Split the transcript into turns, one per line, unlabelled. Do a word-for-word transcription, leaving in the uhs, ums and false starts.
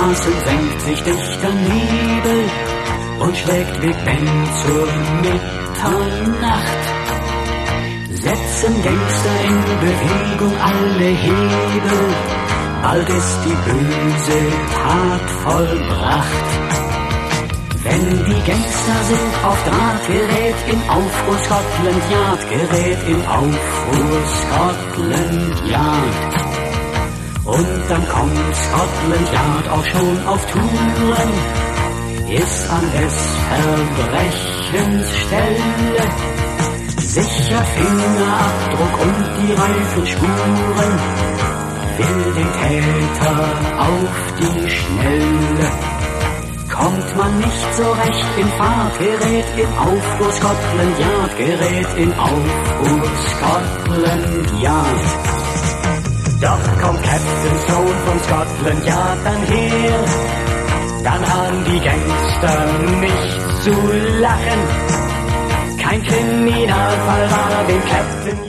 Straßen senkt sich dichter Nebel und schlägt Big Ben zur Mitternacht. Setzen Gangster in Bewegung alle Hebel, bald ist die böse Tat vollbracht. Wenn die Gangster sind auf Draht, gerät in Aufruhr Scotland Yard, gerät in Aufruhr Scotland Yard. Und dann kommt Scotland Yard auch schon auf Touren, ist an des Verbrechens Stelle. Sicher Fingerabdruck und die Reifenspuren, will den Täter auf die Schnelle. Kommt man nicht so recht in Fahrt, gerät in Aufruhr Scotland Yard, gerät in Aufruhr Scotland Yard. Doch kommt Captain Stone von Scotland Yard dann her, dann haben die Gangster nicht zu lachen. Kein Kriminalfall war dem Captain